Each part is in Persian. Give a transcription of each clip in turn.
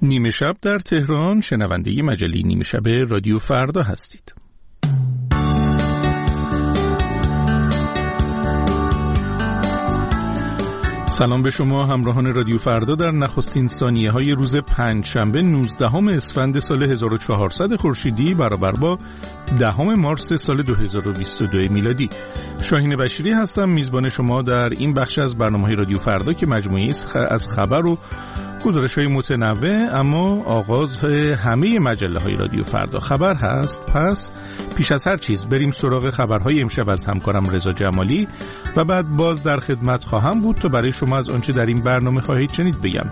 نیمه شب در تهران، شنونده مجله نیمه شب رادیو فردا هستید. سلام به شما همراهان رادیو فردا در نخستین ثانیه‌های روز پنجشنبه 19 اسفند سال 1400 خورشیدی برابر با 10 مارس سال 2022 میلادی. شاهین بشیری هستم، میزبان شما در این بخش از برنامه‌های رادیو فردا که مجموعه‌ای از خبر و گزارش‌های متنوع، اما آغاز همه مجله‌های رادیو فردا خبر هست. پس پیش از هر چیز بریم سراغ خبرهای امشب از همکارم رضا جمالی و بعد باز در خدمت خواهم بود تا برای شما از آنچه در این برنامه خواهید شنید بگم.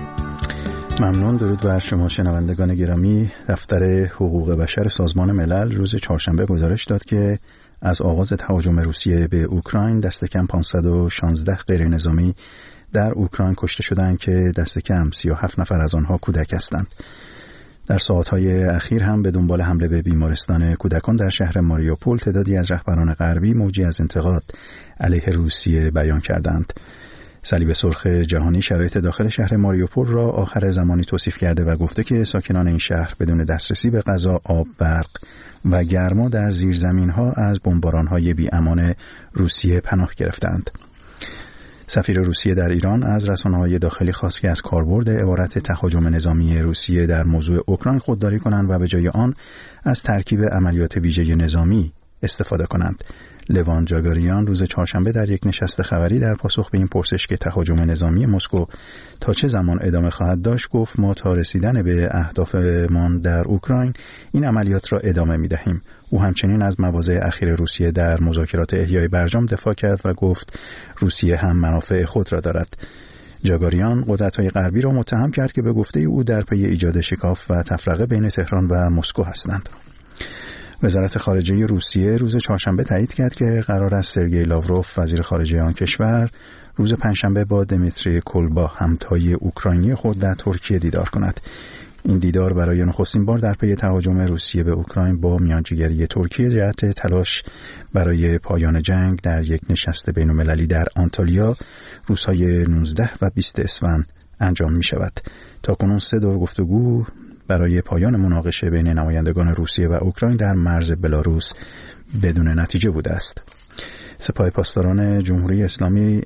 ممنون. درود بر شما شنوندگان گرامی. دفتر حقوق بشر سازمان ملل روز چهارشنبه گزارش داد که از آغاز تهاجم روسیه به اوکراین دست کم 516 غیر نظامی در اوکراین کشته شدند که دست کم 37 نفر از آنها کودک هستند. در ساعت‌های اخیر هم به دنبال حمله به بیمارستان کودکان در شهر ماریوپول تعدادی از رهبران غربی موجی از انتقاد علیه روسیه بیان کردند. صلیب سرخ جهانی شرایط داخل شهر ماریوپول را آخر زمانی توصیف کرده و گفته که ساکنان این شهر بدون دسترسی به غذا، آب، برق و گرما در زیرزمین‌ها از بمباران‌های بی‌امان روسیه پناه گرفتند. سفیر روسیه در ایران از رسانه‌های داخلی خواست که از کاربرد عبارت تهاجم نظامی روسیه در موضوع اوکراین خودداری کنند و به جای آن از ترکیب عملیات ویژه نظامی استفاده کنند. لوان جاگاریان روز چهارشنبه در یک نشست خبری در پاسخ به این پرسش که تهاجم نظامی مسکو تا چه زمان ادامه خواهد داشت گفت ما تا رسیدن به اهدافمان در اوکراین این عملیات را ادامه می‌دهیم. او همچنین از مواضع اخیر روسیه در مذاکرات احیای برجام دفاع کرد و گفت روسیه هم منافع خود را دارد. جاگاریان قدرت‌های غربی را متهم کرد که به گفته او در پی ایجاد شکاف و تفرقه بین تهران و مسکو هستند. وزارت خارجه روسیه روز چهارشنبه تایید کرد که قرار است سرگئی لاوروف وزیر خارجه آن کشور روز پنجشنبه با دمیتری کولبا همتای اوکراینی خود در ترکیه دیدار کند. این دیدار برای نخستین بار در پی تهاجم روسیه به اوکراین با میانجیگری ترکیه جهت تلاش برای پایان جنگ در یک نشست بین‌المللی در آنتالیا روزهای 19 و 20 اسفند انجام می شود. تاکنون 3 دور گفتگو برای پایان مناقشه بین نمایندگان روسیه و اوکراین در مرز بلاروس بدون نتیجه بوده است. سپاه پاسداران جمهوری اسلامی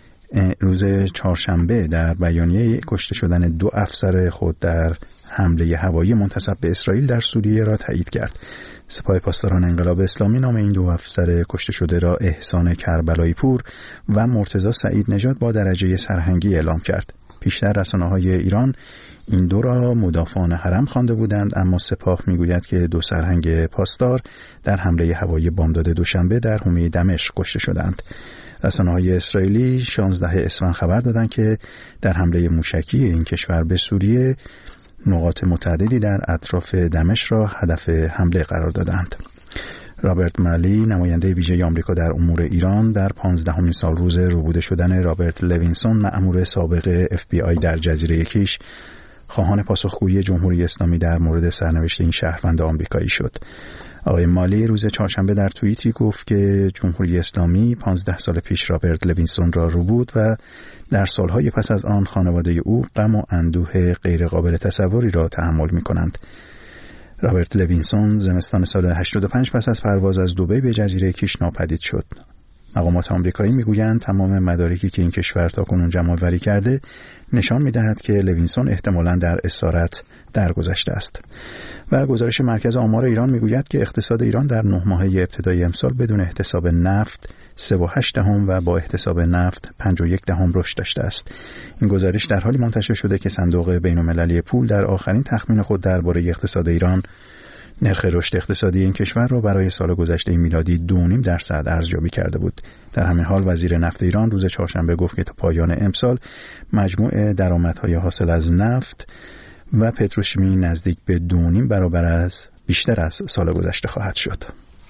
روز چهارشنبه در بیانیه کشته شدن 2 افسر خود در حمله هوایی منتسب به اسرائیل در سوریه را تایید کرد. سپاه پاسداران انقلاب اسلامی نام این 2 افسر کشته شده را احسان کربلایی پور و مرتضی سعید نژاد با درجه سرهنگی اعلام کرد. پیشتر رسانه‌های ایران این 2 را مدافعان حرم خوانده بودند، اما سپاه میگوید که 2 سرهنگ پاسدار در حمله هوایی بامداد دوشنبه در حومه دمشق کشته شدند. رسانه‌های اسرائیلی 16 اسفند خبر دادند که در حمله موشکی این کشور به سوریه نقاط متعددی در اطراف دمشق را هدف حمله قرار دادند. رابرت مالی نماینده ویژه آمریکا در امور ایران در 15مین سال روز ربوده شدن رابرت لوینسون مأمور سابق FBI در جزیره کیش خواهان پاسخگویی جمهوری اسلامی در مورد سرنوشت این شهروند آمریکایی شد. آقای مالی روز چهارشنبه در توییتی گفت که جمهوری اسلامی 15 سال پیش رابرت لوینسون را ربود و در سالهای پس از آن خانواده او غم و اندوه غیرقابل تصوری را تحمل می‌کنند. رابرت لوینسون زمستان سال 85 پس از پرواز از دبی به جزیره کیش ناپدید شد. مقامات آمریکایی میگویند تمام مدارکی که این کشور تاکنون جمع‌آوری کرده نشان می‌دهد که لوینسون احتمالاً در اسارت درگذشته است. و گزارش مرکز آمار ایران میگوید که اقتصاد ایران در 9 ماهه ابتدایی امسال بدون احتساب نفت 3.8 و با احتساب نفت 5.1 رشد داشته است. این گزارش در حالی منتشر شده که صندوق بین‌المللی پول در آخرین تخمین خود درباره اقتصاد ایران نرخ رشد اقتصادی این کشور را برای سال گذشته میلادی 2.5% ارزیابی کرده بود. در همین حال وزیر نفت ایران روز چهارشنبه گفت که تا پایان امسال مجموع درآمدهای حاصل از نفت و پتروشیمی نزدیک به 2.5 برابر بیشتر از سال گذشته خواهد شد.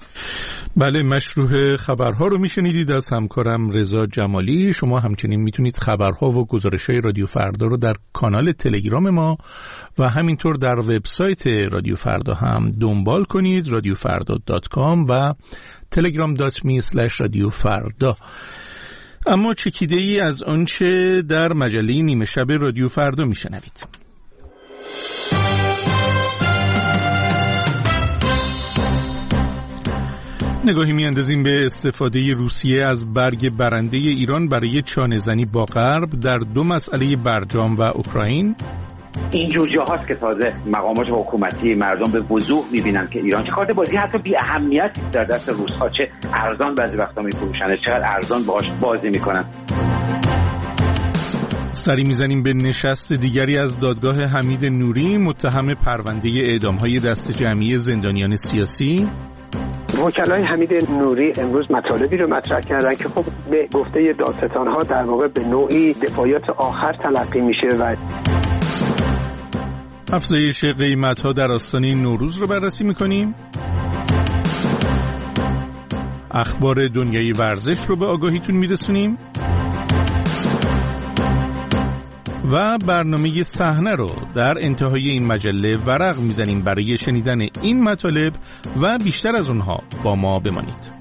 بله، مشروع خبرها رو میشنیدید از همکارم رضا جمالی. شما همچنین میتونید خبرها و گزارش‌های رادیو فردا رو در کانال تلگرام ما و همینطور در وبسایت رادیو فردا هم دنبال کنید، radiofarda.com و telegram.me/radiofarda. اما چکیده‌ای از آنچه در مجله نیمه شب رادیو فردا میشنوید. نگاهی میاندازیم به استفاده روسیه از برگ برنده ایران برای چانه‌زنی با غرب در دو مسئله برجام و اوکراین. این جور جاهاست که تازه مقامات حکومتی مردم به وضوح می‌بینن که ایران چه کارت بازی حتی بی اهمیتی در دست روس‌ها، چه ارزان بعضی وقتا می‌فروشن، چقدر ارزان باهاش بازی می‌کنن. سری میزنیم به نشست دیگری از دادگاه حمید نوری متهم پرونده اعدام‌های دست جمعی زندانیان سیاسی. وکلای حمید نوری امروز مطالبی رو مطرح کردن که خب به گفته دادستان‌ها در واقع به نوعی دفاعیات آخر تلقی میشه و افزایش قیمت‌ها در آستانه نوروز رو بررسی می‌کنیم. اخبار دنیای ورزش رو به آگاهیتون میرسونیم و برنامه صحنه رو در انتهای این مجله ورق میزنیم برای شنیدن این مطالب و بیشتر از اونها با ما بمانید.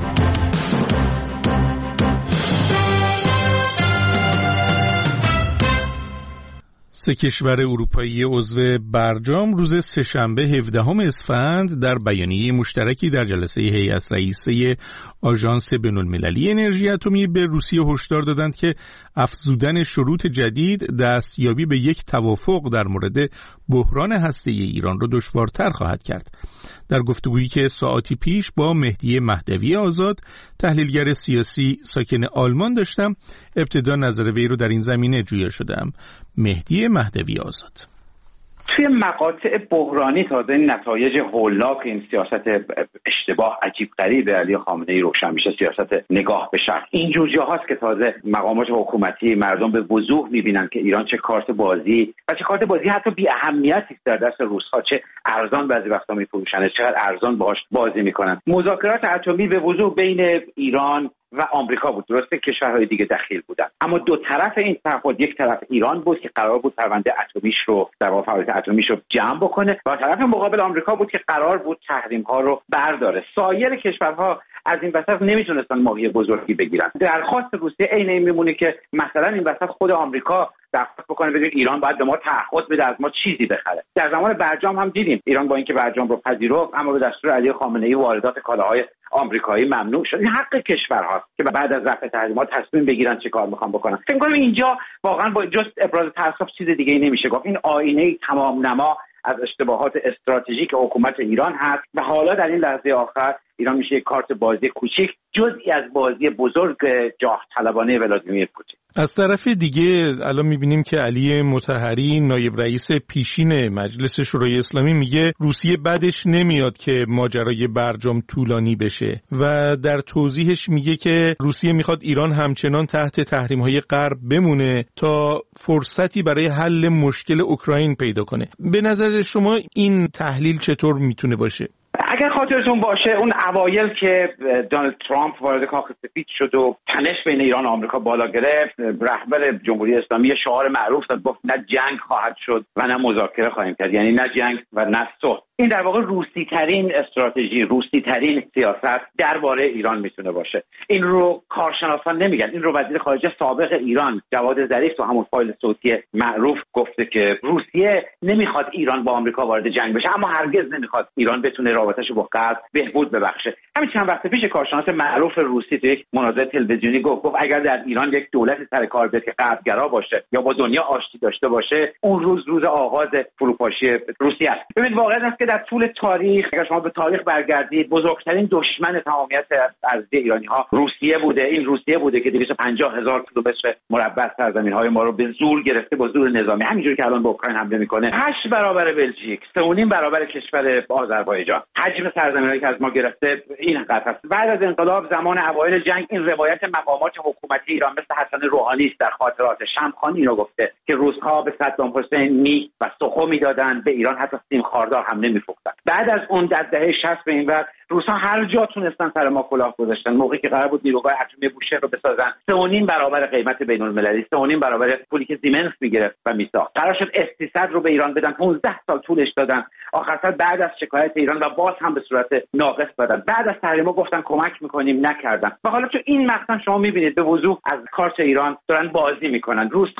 سه کشور اروپایی عضو برجام روز سه‌شنبه 17 اسفند در بیانیه مشترکی در جلسه هیئت رئیسه آژانس بین‌المللی انرژی اتمی به روسیه هشدار دادند که افزودن شروط جدید دستیابی به یک توافق در مورد بحران هسته‌ای ایران را دشوارتر خواهد کرد. در گفتگویی که ساعتی پیش با مهدی مهدوی آزاد، تحلیلگر سیاسی ساکن آلمان داشتم، ابتدا نظر وی رو در این زمینه جویا شدم. مهدی مهدوی آزاد: توی مقاطع بحرانی تازه این نتایج هولناک این سیاست اشتباه عجیب غریب علی خامنه‌ای روشن میشه، سیاست نگاه به شرق. این جور جاهاست که تازه مقامات حکومتی مردم به وضوح میبینن که ایران چه کارت بازی و چه کارت بازی حتی بی اهمیتی در دست روس‌ها، چه ارزان بعضی وقتا میفروشن، چقدر ارزان باهاش بازی میکنن. مذاکرات اتمی به وضوح بین ایران و آمریکا بود، درسته کشورهای دیگه دخیل بودن، اما دو طرف این تعهد، یک طرف ایران بود که قرار بود پرونده اتمیش رو در واقع فعالیت اتمیش رو جمع بکنه و طرف مقابل آمریکا بود که قرار بود تحریم ها رو برداره. سایر کشورها از این وسط نمیتونستن ماهی بزرگی بگیرن. درخواست روسیه عین این میمونه که مثلا این وسط خود آمریکا درخواست بکنه بگه ایران باید به ما تعهد بده از ما چیزی بخره. در زمان برجام هم دیدیم ایران با اینکه برجام رو پذیرفت اما به دستور علی خامنه‌ای واردات کالاهای آمریکایی ممنوع شد. این حق کشورهاست که بعد از رفع تحریمات تصمیم بگیرن چه کار میخوان بکنن. فکر کنم اینجا واقعا با جز ابراز تأسف چیز دیگه ای نمیشه گفت. این آینه تمام نما از اشتباهات استراتژیک حکومت ایران هست و حالا در این لحظه آخر ایران میشه یک کارت بازی کوچیک جزئی از بازی بزرگ جاه طلبانه ولادیمیر پوتین. از طرف دیگه الان میبینیم که علی مطهری نایب رئیس پیشین مجلس شورای اسلامی میگه روسیه بعدش نمیاد که ماجرای برجام طولانی بشه و در توضیحش میگه که روسیه میخواد ایران همچنان تحت تحریم‌های غرب بمونه تا فرصتی برای حل مشکل اوکراین پیدا کنه. به نظر شما این تحلیل چطور میتونه باشه؟ اگر خاطرتون باشه اون اوایل که دونالد ترامپ وارد کاخ سفید شد و تنش بین ایران و آمریکا بالا گرفت، رهبر جمهوری اسلامی شعار معروف داد، گفت نه جنگ خواهد شد و نه مذاکره خواهیم کرد، یعنی نه جنگ و نه صلح. این در واقع روسی ترین استراتژی، روسی ترین سیاست درباره ایران میتونه باشه. این رو کارشناسان نمیگن، این رو وزیر خارجه سابق ایران جواد ظریف تو همون فایل صوتی معروف گفته که روسیه نمیخواد ایران با آمریکا وارد جنگ بشه اما هرگز نمیخواد ایران بتونه رابطه‌شو با غرب بهبود ببخشه. همین چند وقت پیش کارشناس معروف روسی تو یک مناظره تلویزیونی گفت اگر در ایران یک دولت سر کار بیاد که غربگرا باشه یا با دنیا آشتی داشته باشه، اون روز آغاز فروپاشی روسیه است. ببینید واقعا است که در طول تاریخ اگر شما به تاریخ برگردید بزرگترین دشمن تمامیت ارضی ایرانی‌ها روسیه بوده. این روسیه بوده که 250,000 کیلومتر مربع سرزمین‌های ما رو به زور گرفته با زور نظامی، همینجوری که الان به اوکراین حمله می‌کنه. 8 برابر بلژیک، 3.5 برابر کشور آذربایجان. حجم سرزمین‌هایی که از ما گرفته این قدر است. بعد از انقلاب زمان اوایل جنگ این روایت مقامات حکومتی ایران مثل حسن روحانی در خاطرات شمخانی رو گفته که روس‌ها به صدام حسین میگ و سخو میدادن، به ایران حتی سیم خاردار هم نمی‌فروختن. بعد از اون در دهه 60 به این ور روس‌ها هر جا تونستن سر ما کلاه گذاشتن. موقعی که قرار بود نیروگاه اتمی بوشهر رو بسازن 3.5 برابر قیمت بین‌المللی، 3.5 برابر پولی که زیمنس میگرفت و میساخت. قرار شد S-300 رو به ایران بدن، 15 سال طولش دادن. آخر سر بعد از شکایت ایران و باز هم به صورت ناقص دادن. بعد از تحریم‌ها گفتن کمک می‌کنیم، نکردن. و حالا تو این مقطع شما می‌بینید به وضوح از کارت ایران دارن بازی می‌کنن. روس‌ها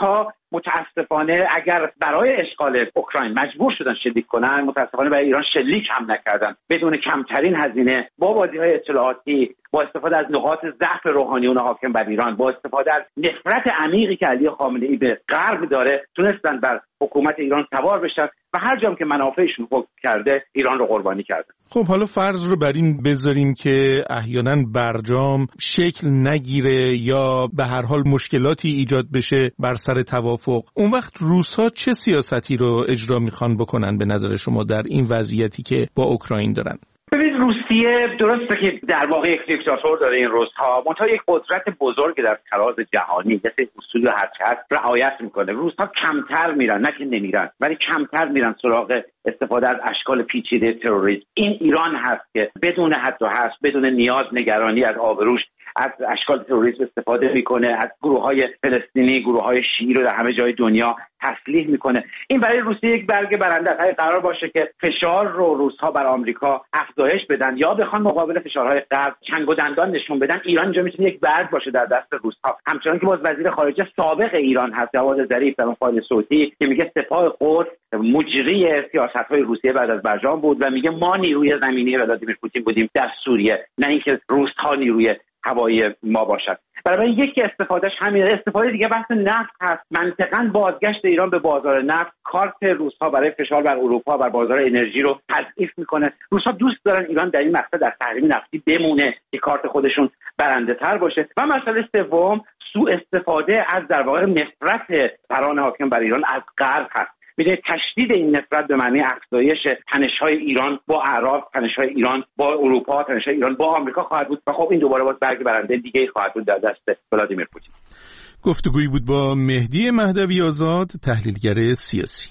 متاسفانه اگر برای اشغال اوکراین مجبور شدن شلیک کنن، متاسفانه برای ایران شلیک هم نکردن. بدون کمترین هزینه، با بازی‌های اطلاعاتی، با استفاده از نقاط ضعف روحانیون حاکم بر ایران، با استفاده از نفرت عمیقی که علی خامنه‌ای به غرب داره، تونستن بر حکومت ایران سوار بشن و هر جام که منافعشون حکم کرده ایران رو قربانی کردن. خب حالا فرض رو بر این بذاریم که احیانا برجام شکل نگیره یا به هر حال مشکلاتی ایجاد بشه بر سر توافق. اون وقت روس‌ها چه سیاستی رو اجرا میخوان بکنن به نظر شما در این وضعیتی که با اوکراین دارن؟ ببینید، روسیه درسته که در واقع یک دیکتاتور داره این روزها، منتها یک قدرت بزرگ در تراز جهانی، مثل اصول هرچه هست رعایت میکنه. روس‌ها کمتر میرن، نه که نمیرن، ولی کمتر میرن سراغ استفاده از اشکال پیچیده تروریسم. این ایران هست که بدون حد و حصر، بدون نیاز نگرانی از آبروش، از اشکال تروریسم استفاده میکنه، از گروه‌های فلسطینی، گروه‌های شیعی رو در همه جای دنیا تسلیح میکنه. این برای روسیه یک برگ برنده است. اگه قرار باشه که فشار رو روس‌ها بر آمریکا افزایش بدن یا بخوان مقابل فشارهای غرب چنگ و دندان نشون بدن، ایران اینجا میتونه یک برگ باشه در دست روس‌ها. همچنان که باز وزیر خارجه سابق ایران هست جواد ظریف در اون فایل صوتی که میگه سپاه قدس مجری سیاست‌های روسیه بعد از برجام بود و میگه ما نیروی زمینی ولادیمیر پوتین بودیم در سوریه، نه اینکه روس‌ها نیروی هوایی ما باشد. برای یکی استفادهش همین. استفاده دیگه بحث نفت هست. منطقاً بازگشت ایران به بازار نفت کارت روس‌ها برای فشار بر اروپا بر بازار انرژی رو تضعیف میکنه. روس‌ها دوست دارن ایران در این مقطع در تحریم نفتی بمونه که کارت خودشون برنده تر باشه. و مسئله سوم، سوء استفاده از در واقع نفرت سران حاکم بر ایران از غرب هست. می‌دونید تشدید این نفرت به معنی افزایش تنش‌های ایران با اعراب، تنش‌های ایران با اروپا، تنش‌های ایران با آمریکا خواهد بود و خب این دوباره باز برگ برنده دیگه‌ای خواهد بود در دست ولادیمیر پوتین. گفتگویی بود با مهدی مهدوی آزاد، تحلیلگر سیاسی.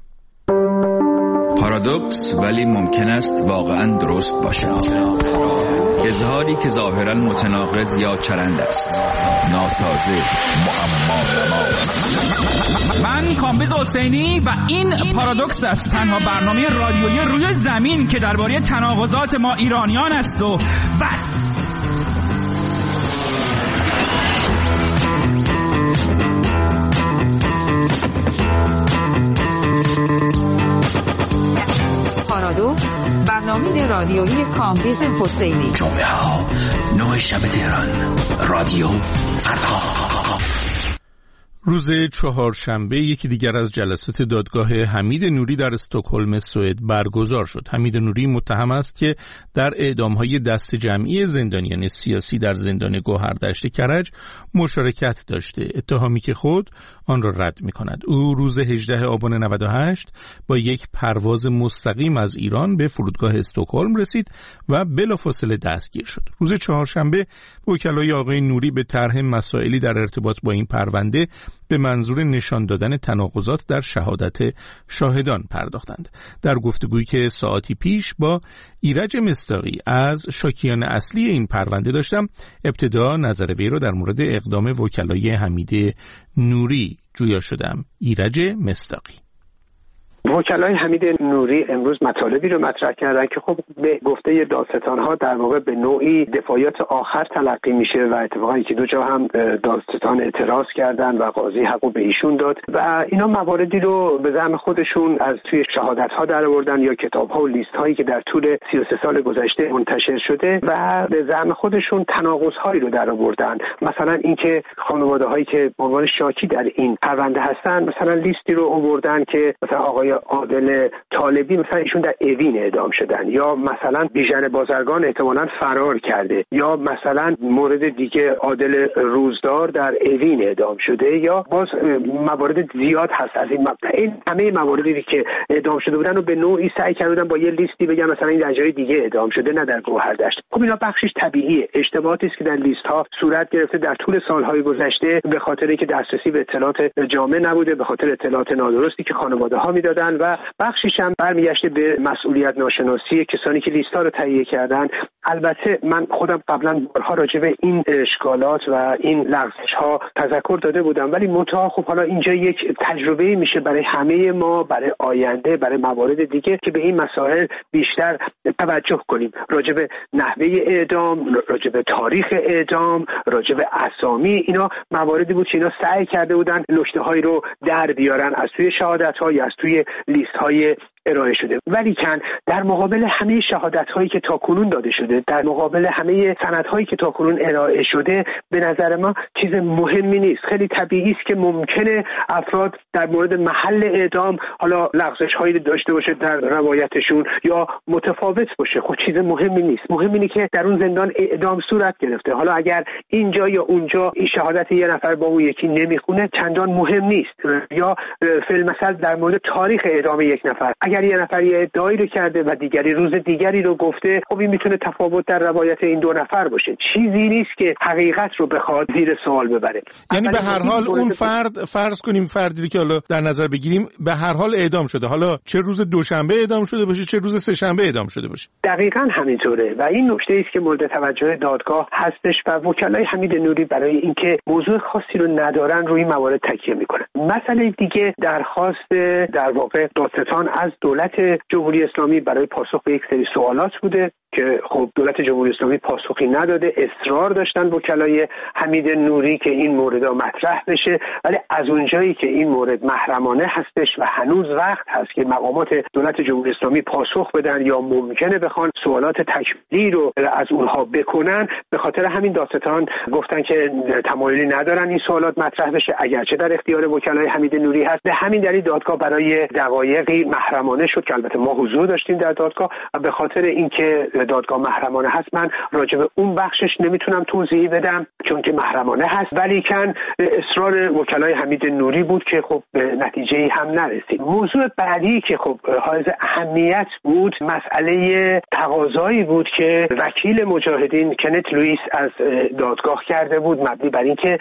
پارادوکس ولی ممکن است واقعاً درست باشد. اظهاری که ظاهراً متناقض یا چرند است، ناسازه، معما. من کامبیز حسینی و این پارادوکس است، تنها برنامه رادیویی روی زمین که درباره تناقضات ما ایرانیان است و بس. پارادوکس، برنامه رادیویی کامبیز حسینی. جمعه ها 9 شب تهران، رادیو فردا. روز چهارشنبه یکی دیگر از جلسات دادگاه حمید نوری در استکهلم سوئد برگزار شد. حمید نوری متهم است که در اعدام‌های دست جمعی زندانیان سیاسی در زندان گوهردشت کرج مشارکت داشته، اتهامی که خود آن را رد می‌کند. او روز 18 آبان 98 با یک پرواز مستقیم از ایران به فرودگاه استکهلم رسید و بلافاصله دستگیر شد. روز چهارشنبه وکلای آقای نوری به طرح مسائلی در ارتباط با این پرونده به منظور نشان دادن تناقضات در شهادت شاهدان پرداختند. در گفتگویی که ساعتی پیش با ایرج مصداقی از شاکیان اصلی این پرونده داشتم، ابتدا نظر وی را در مورد اقدام وکلای حمید نوری جویا شدم. ایرج مصداقی: وکلای حمید نوری امروز مطالبی رو مطرح کردن که خب به گفته دادستان‌ها در واقع به نوعی دفاعیات آخر تلقی میشه و اتفاقا یکی دو جا هم دادستان اعتراض کردن و قاضی حقو به ایشون داد و اینا مواردی رو به زعم خودشون از توی شهادت‌ها در آوردن یا کتاب‌ها و لیست‌هایی که در طول 33 سال گذشته منتشر شده و به زعم خودشون تناقض‌هایی رو در آوردن. مثلا اینکه خانواده‌هایی که به عنوان شاکی در این پرونده هستن مثلا لیستی رو آوردن که مثلا آقای عادل طالبی مثلا ایشون در اوین اعدام شدن، یا مثلا بیژن بازرگان احتمالاً فرار کرده، یا مثلا مورد دیگه عادل روزدار در اوین اعدام شده، یا باز موارد زیاد هست از این مقطع. این همه مواردی که اعدام شده بودن رو به نوعی سعی کردن با یه لیستی بگن مثلا این در جای دیگه اعدام شده، نه در گوهردشت. خب اینا بخشش طبیعیه، اشتباهاتی است که در لیست ها صورت گرفته در طول سالهای گذشته به خاطر اینکه دسترسی به اطلاعات جامع نبوده، به خاطر اطلاعات نادرستی که خانواده ها میدادن و بخشش هم برمیگشته به مسئولیت ناشناسی کسانی که لیست ها رو تهیه کردن البته من خودم قبلا بارها راجع به این اشکالات و این لغزش‌ها تذکر داده بودم، ولی منتها خب حالا اینجا یک تجربه میشه برای همه ما، برای آینده، برای موارد دیگه که به این مسائل بیشتر توجه کنیم. راجع به نحوه اعدام، راجع به تاریخ اعدام، راجع به اسامی، اینا مواردی بود که اینا سعی کرده بودن نکته‌هایی رو در بیارن از توی شهادت‌ها یا از توی لیست‌های ارائه شده. ولی کن در مقابل همه شهادت‌هایی که تاکنون داده شده، در مقابل همه سندهایی که تاکنون ارائه شده، به نظر ما چیز مهمی نیست. خیلی طبیعی است که ممکنه افراد در مورد محل اعدام حالا لغزش‌هایی داشته باشه در روایتشون یا متفاوت باشه. خب چیز مهمی نیست. مهم اینه که در اون زندان اعدام صورت گرفته. حالا اگر اینجا یا اونجا این شهادت یه نفر با اون یکی نمیخونه چندان مهم نیست. یا فی‌المثل در مورد تاریخ اعدام یک نفر، اگر یه نفر یه ادعایی رو کرده و دیگری روز دیگری رو گفته، خب این میتونه تفاوت در روایت این دو نفر باشه. چیزی نیست که حقیقت رو بخواد زیر سوال ببره. یعنی به هر حال اون فرض کنیم فردی که حالا در نظر بگیریم به هر حال اعدام شده، حالا چه روز دوشنبه اعدام شده باشه چه روز سه‌شنبه اعدام شده باشه. دقیقاً همینطوره و این نکته است که مورد توجه دادگاه هستش و وکلای حمید نوری برای اینکه موضوع خاصی رو ندارن روی موارد تکیه میکنن. مسئله دیگه درخواست در واقع دادستان از دولت جمهوری اسلامی برای پاسخ به یک سری سوالات بوده که خب دولت جمهوری اسلامی پاسخی نداده. اصرار داشتن وکلای حمید نوری که این موردها مطرح بشه، ولی از اونجایی که این مورد محرمانه هستش و هنوز وقت هست که مقامات دولت جمهوری اسلامی پاسخ بدن یا ممکنه بخوان سوالات تکمیلی رو از اونها بکنن، به خاطر همین دادستان گفتن که تمایلی ندارن این سوالات مطرح بشه اگرچه در اختیار وکلای حمید نوری هست. به همین دلیل دادگاه برای دقایقی محرمانه شد که البته ما حضور داشتیم در دادگاه و به خاطر اینکه دادگاه محرمانه هست من راجع به اون بخشش نمیتونم توضیحی بدم چون که محرمانه هست، ولی کن اصرار وکلای حمید نوری بود که خب به نتیجه‌ای هم نرسید. موضوع بعدی که خب حائز اهمیت بود مسئله تقاضایی بود که وکیل مجاهدین کنت لوئیس از دادگاه کرده بود مبنی بر اینکه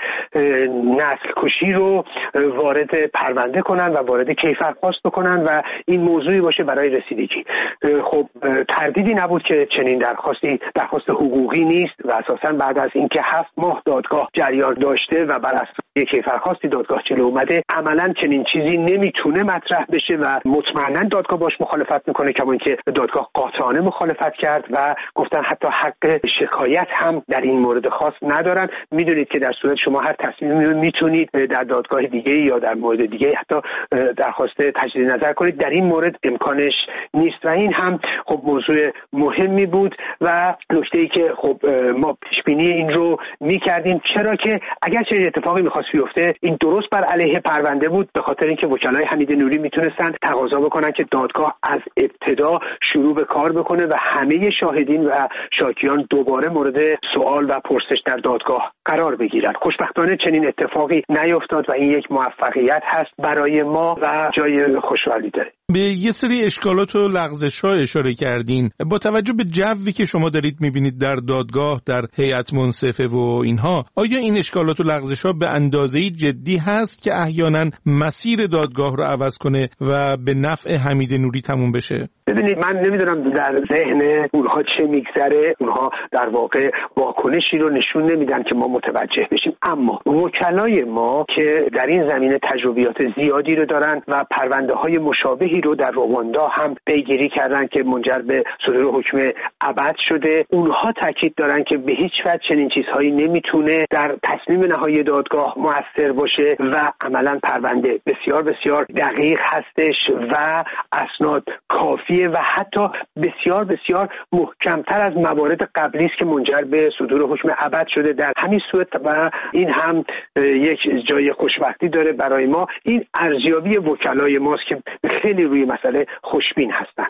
نسل کشی رو وارد پرونده کنن و وارد کیفرخواست بکنن و این موضوعی باشه برای رسیدگی. خب تردیدی نبود که چنین درخواست حقوقی نیست و اساساً بعد از اینکه 7 ماه دادگاه جریان داشته و بر اساس کیفرخواستی دادگاه جلو اومده عملاً چنین چیزی نمیتونه مطرح بشه و مطمئناً دادگاه باش مخالفت میکنه، کما اینکه دادگاه قاطعانه مخالفت کرد و گفتن حتی حق شکایت هم در این مورد خاص ندارن. میدونید که در صورت شما هر تصمیمی میتونید در دادگاه دیگه یا در مورد دیگه حتی درخواست تجدید نظر کنید، در این مورد امکانش نیست و این هم خب موضوع مهمی بود و نکته‌ای که خب ما پیش بینی این رو می‌کردیم، چرا که اگر چه اتفاقی می‌خواست بیفته این درست بر علیه پرونده بود، به خاطر اینکه وکلای حمید نوری میتونستن تقاضا بکنن که دادگاه از ابتدا شروع به کار بکنه و همه شاهدین و شاکیان دوباره مورد سوال و پرسش در دادگاه قرار بگیرن. خوشبختانه چنین اتفاقی نیفتاد و این یک موفقیت هست برای ما و جای خوشحالی داره. به یه سری اشکالات و لغزش‌ها اشاره کردین. با توجه به جوی که شما دارید می‌بینید در دادگاه، در هیئت منصفه و اینها، آیا این اشکالات و لغزش‌ها به اندازه‌ای جدی هست که احیانا مسیر دادگاه رو عوض کنه و به نفع حمید نوری تموم بشه؟ ببینید من نمیدونم در ذهن اونها چه میگذره، اونها در واقع واکنشی رو نشون نمیدن که ما متوجه بشیم، اما وکلای ما که در این زمینه تجربیات زیادی رو دارن و پرونده‌های مشابهی رو در رواندا هم پیگیری کردن که منجر به صدور حکم ابد شده، اونها تاکید دارن که به هیچ وجه چنین چیزهایی نمیتونه در تصمیم نهایی دادگاه مؤثر باشه و عملاً پرونده بسیار بسیار دقیق هستش و اسناد کافی و حتی بسیار بسیار محکمتر از موارد قبلی است که منجر به صدور حکم ابد شده. در همین صورت و این هم یک جای خوشبختی داره برای ما، این ارزیابی وکلای ماست که خیلی روی مسئله خوشبین هستن.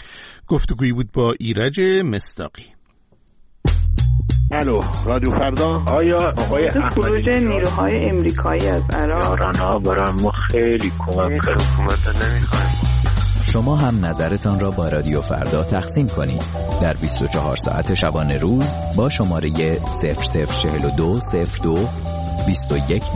گفتگویی بود با ایرج مصداقی. الو رادیو فردا. آیا آقای خروج نیروهای امریکایی از عراق برای ما خیلی کمک کرد، حکومت نمیخوایم. شما هم نظرتان را با رادیو فردا تقسیم کنید در 24 ساعت شبانه روز با شماره 004202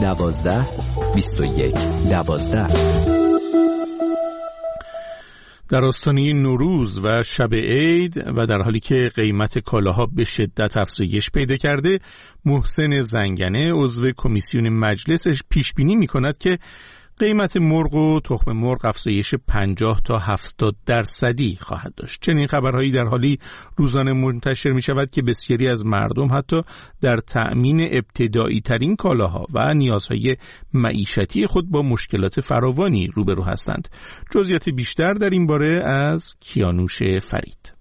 2112 2112. در آستانه نوروز و شب عید و در حالی که قیمت کالاها به شدت افزایش پیدا کرده، محسن زنگنه عضو کمیسیون مجلسش پیش بینی می‌کند که قیمت مرغ و تخم مرغ افزایش 50 تا 70% خواهد داشت. چنین خبرهایی در حالی روزانه منتشر می شود که بسیاری از مردم حتی در تأمین ابتدایی ترین کالاها و نیازهای معیشتی خود با مشکلات فراوانی روبرو هستند. جزئیات بیشتر در این باره از کیانوش فرید.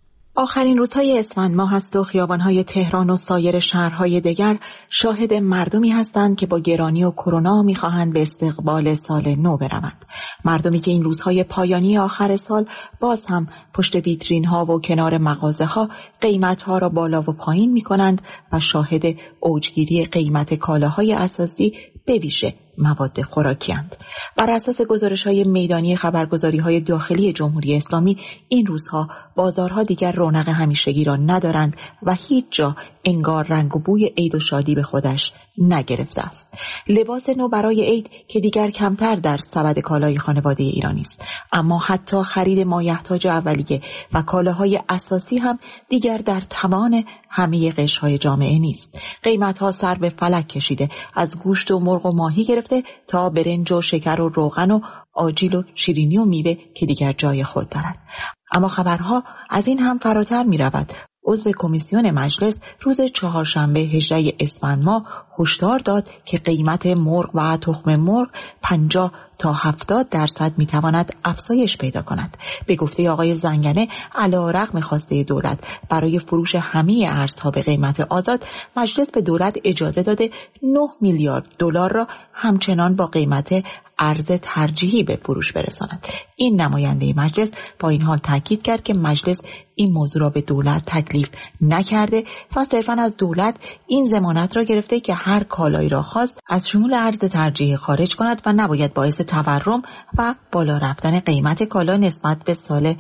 آخرین روزهای اسفند ماه است و خیابان‌های تهران و سایر شهرهای دیگر شاهد مردمی هستند که با گرانی و کرونا می‌خواهند به استقبال سال نو بروند. مردمی که این روزهای پایانی آخر سال باز هم پشت ویترین‌ها و کنار مغازه‌ها قیمت‌ها را بالا و پایین می‌کنند و شاهد اوجگیری قیمت کالاهای اساسی به ویژه مواد خوراکی‌اند. بر اساس گزارش‌های میدانی خبرگزاری‌های داخلی جمهوری اسلامی این روزها بازارها دیگر رونق همیشگی را ندارند و هیچ جا انگار رنگ و بوی عید و شادی به خودش نگرفته است. لباس نو برای عید که دیگر کمتر در سبد کالای خانواده ایرانی است، اما حتی خرید مایحتاج اولیه و کالاهای اساسی هم دیگر در توان همه قشرهای جامعه نیست. قیمت‌ها سر به فلک کشیده، از گوشت و مرغ و ماهی گرفته تا برنج و شکر و روغن و آجیل و شیرینی و میوه که دیگر جای خود دارد. اما خبرها از این هم فراتر می رود. عضو کمیسیون مجلس روز چهارشنبه 18 اسفند ماه هشدار داد که قیمت مرغ و تخم مرغ 50 تا 70% میتواند افزایش پیدا کند. به گفته آقای زنگنه، علی‌رغم خواسته دولت برای فروش همه ارزها به قیمت آزاد، مجلس به دولت اجازه داده 9 میلیارد دلار را همچنان با قیمت ارز ترجیحی به فروش برساند. این نماینده مجلس با این حال تاکید کرد که مجلس این موضوع را به دولت تکلیف نکرده و صرفاً از دولت این ضمانت را گرفته که هر کالایی را خواست از شمول ارز ترجیحی خارج کند و نباید باعث تورم و بالا رفتن قیمت کالا نسبت به سال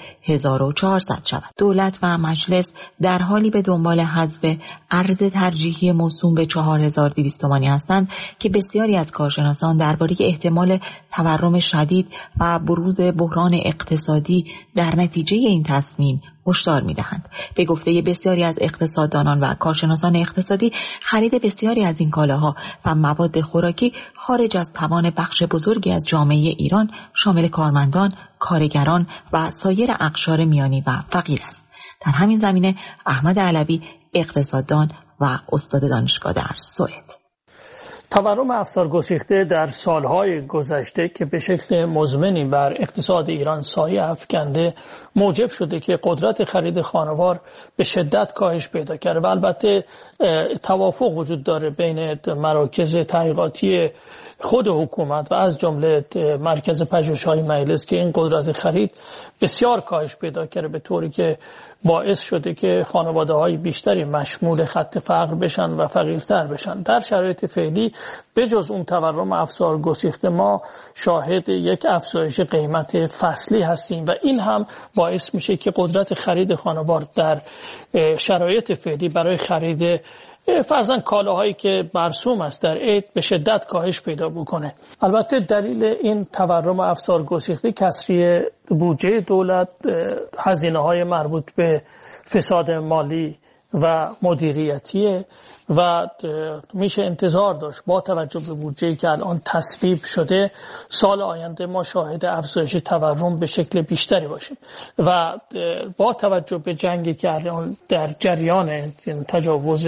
1400 شود. دولت و مجلس در حالی به دنبال حذف ارز ترجیحی موسوم به 4200 تومانی هستند که بسیاری از کارشناسان درباره احتمال تورم شدید و بروز بحران اقتصادی در نتیجه این تصمیم هشدار می‌دهند. به گفته بسیاری از اقتصاددانان و کارشناسان اقتصادی، خرید بسیاری از این کالاها و مواد خوراکی خارج از توان بخش بزرگی از جامعه ایران شامل کارمندان، کارگران و سایر اقشار میانی و فقیر است. در همین زمینه احمد علوی، اقتصاددان و استاد دانشگاه در سوئد: تورم افزار گسیخته در سالهای گذشته که به شکل مزمنی بر اقتصاد ایران سایه افکنده موجب شده که قدرت خرید خانوار به شدت کاهش پیدا کرده و البته توافق وجود داره بین مراکز تحقیقاتی خود حکومت و از جمله مرکز پژوهش‌های مجلس که این قدرت خرید بسیار کاهش پیدا کرده، به طوری که باعث شده که خانواده‌های بیشتری مشمول خط فقر بشن و فقیرتر بشن. در شرایط فعلی به جز اون تورم افزار گسیخته ما شاهد یک افزایش قیمت فصلی هستیم و این هم باعث میشه که قدرت خرید خانوار در شرایط فعلی برای خرید فرضاً کالاهایی که مرسوم است در عید به شدت کاهش پیدا بکنه. البته دلیل این تورم افزار گسیخته کسری بودجه دولت، هزینه‌های مربوط به فساد مالی و مدیریتیه و میشه انتظار داشت با توجه به بودجه‌ای که الان تصویب شده سال آینده ما شاهد افزایش تورم به شکل بیشتری باشیم و با توجه به جنگی که الان در جریان تجاوز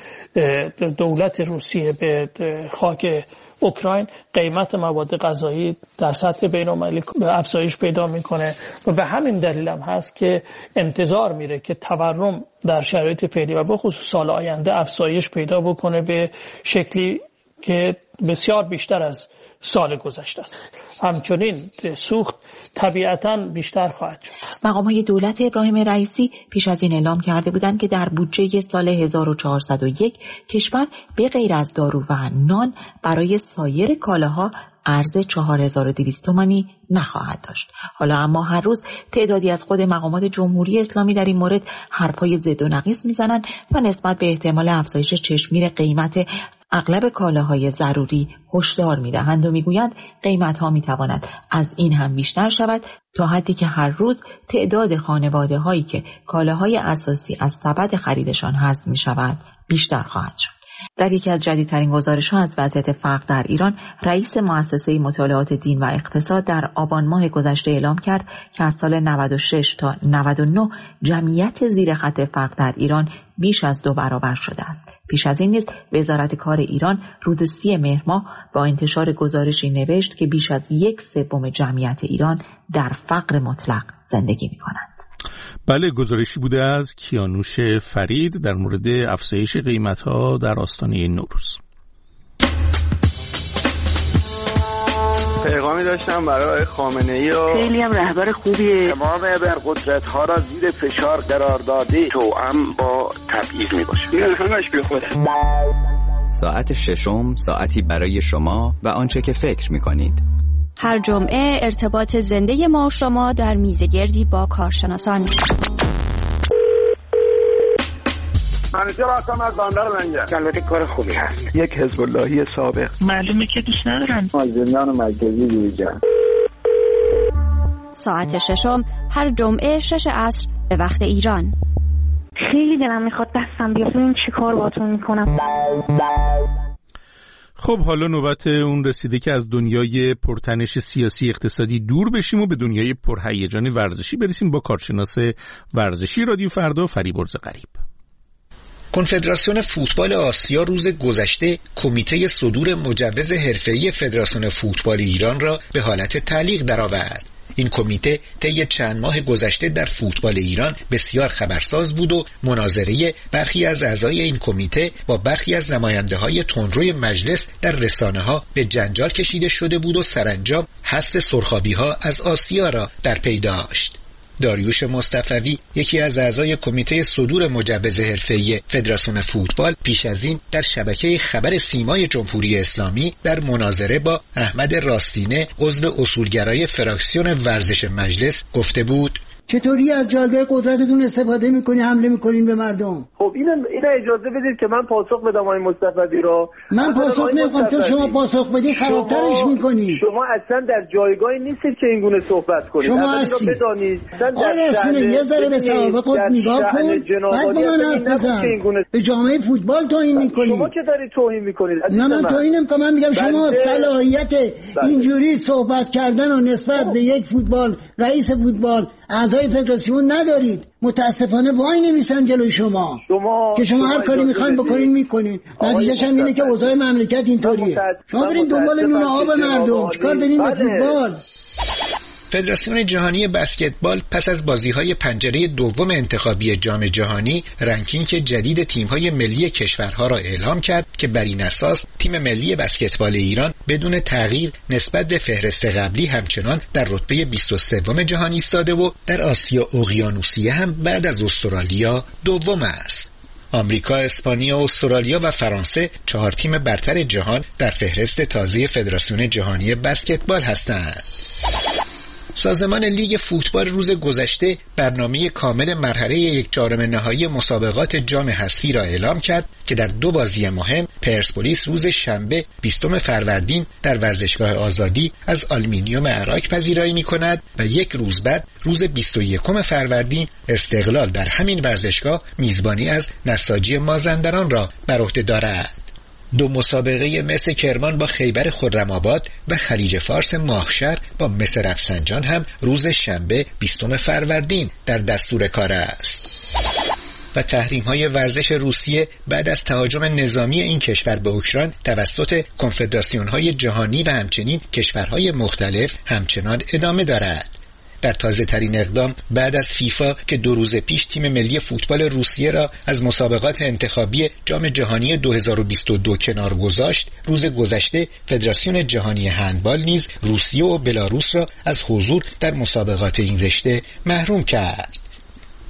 دولت روسیه به خاک اوکراین، قیمت مواد غذایی در سطح بین‌المللی افزایش پیدا میکنه و به همین دلیل هم هست که انتظار میره که تورم در شرایط فعلی و به خصوص سال آینده افزایش پیدا بکنه به شکلی که بسیار بیشتر از سال گذشته است. همچنین سوخت طبیعتاً بیشتر خواهد شد. مقام‌های دولت ابراهیم رئیسی پیش از این اعلام کرده بودند که در بودجه سال 1401 کشور به غیر از دارو و نان برای سایر کالاها ارز 4200 تومانی نخواهد داشت. حالا اما هر روز تعدادی از خود مقامات جمهوری اسلامی در این مورد حرفای ضد و نقیض میزنند و نسبت به احتمال افزایش چشمگیر قیمت اغلب کالاهای ضروری هشدار می‌دهند و می‌گویند قیمت‌ها می‌تواند از این هم بیشتر شود تا حدی که هر روز تعداد خانواده‌هایی که کالاهای اساسی از سبد خریدشان حذف می‌شود بیشتر خواهد شد. در یکی از جدیدترین گزارش‌ها از وضعیت فقر در ایران، رئیس مؤسسه مطالعات دین و اقتصاد در آبان ماه گذشته اعلام کرد که از سال 96 تا 99 جمعیت زیر خط فقر در ایران بیش از 2 برابر شده است. پیش از این نیز وزارت کار ایران روز 30 مهر ماه با انتشار گزارشی نوشت که بیش از 1/3 جمعیت ایران در فقر مطلق زندگی می‌کنند. بله، گزارشی بوده از کیانوش فرید در مورد افزایش قیمت‌ها در آستانه نوروز. پیغامی داشتم برای خامنه‌ای و خیلی هم رهبر خوبیه. تمام ابرقدرت‌ها را زیر فشار قرار داده توأم با تبعیض میباشه. این همش بی خوده. ساعت ششم، ساعتی برای شما و آنچه که فکر می‌کنید. هر جمعه ارتباط زنده ما و شما در میزگردی با کارشناسان. منیجر آسام از باندار منجر. البته کار خوبی هست. یک حزب اللهی سابق. معلومه که دوست ندارن. زندان مرکزی دیجا. ساعت ششم هر جمعه 6 عصر به وقت ایران. خیلی دلم میخواد دستم بیاد ببین چی کار باتون میکنم. خب حالا نوبت اون رسیده که از دنیای پرتنش سیاسی اقتصادی دور بشیم و به دنیای پرهیجان ورزشی برسیم با کارشناس ورزشی رادیو فردا فریبرز غریب. کنفدراسیون فوتبال آسیا روز گذشته کمیته صدور مجوز حرفه‌ای فدراسیون فوتبال ایران را به حالت تعلیق درآورد. این کمیته طی چند ماه گذشته در فوتبال ایران بسیار خبرساز بود و مناظره برخی از اعضای این کمیته با برخی از نماینده‌های تندروی مجلس در رسانه‌ها به جنجال کشیده شده بود و سرانجام حذف سرخابی‌ها از آسیا را در پی داشت. داریوش مصطفوی، یکی از اعضای کمیته صدور مجوز حرفه‌ای فدراسیون فوتبال، پیش از این در شبکه خبر سیمای جمهوری اسلامی در مناظره با احمد راستینه، عضو اصولگرای فراکسیون ورزش مجلس، گفته بود: چطوری از جایگاه قدرتتون استفاده میکنی حمله میکنین به مردم؟ خب اینو اجازه بدید که من پاسخ بدم آقای مصطفی رو. من پاسخ نمیخوام، تو شما پاسخ بدی خرابترش میکنی. شما اصلا در جایگاهی نیستید که این گونه صحبت کنید. شما هستی. آره یه ذره به سوابق نگاه کن. بعد با من حرف بزن. به جامعه فوتبال توهین میکنی. شما که دارید توهین میکنید. نه من توهین نمیکنم، من میگم شما صلاحیت اینجوری صحبت کردن و نسبت به یک فوتبال، رئیس فوتبال، اعضای فدراسیون ندارید. متاسفانه وای نمیسن جلوی شما که شما هر کاری میخواین بکنین میکنین. نتیجهش هم اینه که اوضاع مملکت اینطوریه. شما برین دنبال نون آب مردم، چیکار دارین به فوتبال؟ فدراسیون جهانی بسکتبال پس از بازی‌های پنجره دوم انتخابی جام جهانی رنکینگ جدید تیم‌های ملی کشورها را اعلام کرد که بر این اساس تیم ملی بسکتبال ایران بدون تغییر نسبت به فهرست قبلی همچنان در رتبه 23 جهانی ایستاده و در آسیا اقیانوسیه هم بعد از استرالیا دوم است. آمریکا، اسپانیا، استرالیا و فرانسه 4 تیم برتر جهان در فهرست تازه فدراسیون جهانی بسکتبال هستند. سازمان لیگ فوتبال روز گذشته برنامه کامل مرحله 1/4 نهایی مسابقات جام حذفی را اعلام کرد که در 2 بازی مهم پرسپولیس روز شنبه 20 فروردین در ورزشگاه آزادی از آلومینیوم عراق پذیرایی می‌کند و 1 روز بعد روز 21 فروردین استقلال در همین ورزشگاه میزبانی از نساجی مازندران را بر عهده دارد. 2 مسابقه مس کرمان با خیبر خرم‌آباد و خلیج فارس ماهشهر با مس رفسنجان هم روز شنبه 20 فروردین در دستور کار است. و تحریم‌های ورزش روسیه بعد از تهاجم نظامی این کشور به اوکراین توسط کنفدراسیون‌های جهانی و همچنین کشورهای مختلف همچنان ادامه دارد. در تازه ترین اقدام بعد از فیفا که 2 روز پیش تیم ملی فوتبال روسیه را از مسابقات انتخابی جام جهانی 2022 کنار گذاشت، روز گذشته فدراسیون جهانی هندبال نیز روسیه و بلاروس را از حضور در مسابقات این رشته محروم کرد.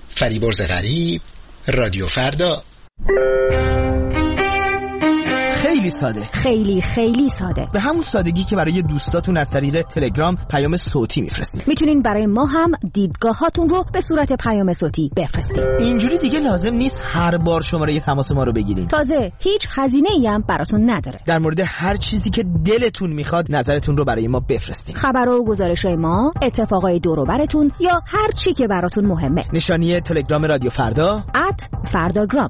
فریبرز غریب، رادیو فردا. خیلی ساده. خیلی خیلی ساده. به همون سادگی که برای دوستاتون از طریق تلگرام پیام صوتی میفرستید. میتونین برای ما هم دیدگاهاتون رو به صورت پیام صوتی بفرستید. اینجوری دیگه لازم نیست هر بار شماره تماس ما رو بگیرین. تازه هیچ هزینه‌ای هم براتون نداره. در مورد هر چیزی که دلتون میخواد نظرتون رو برای ما بفرستید. خبرها و گزارش‌های ما، اتفاقای دور و براتون یا هر چی که براتون مهمه. نشانی تلگرام رادیو فردا @فرداگرام.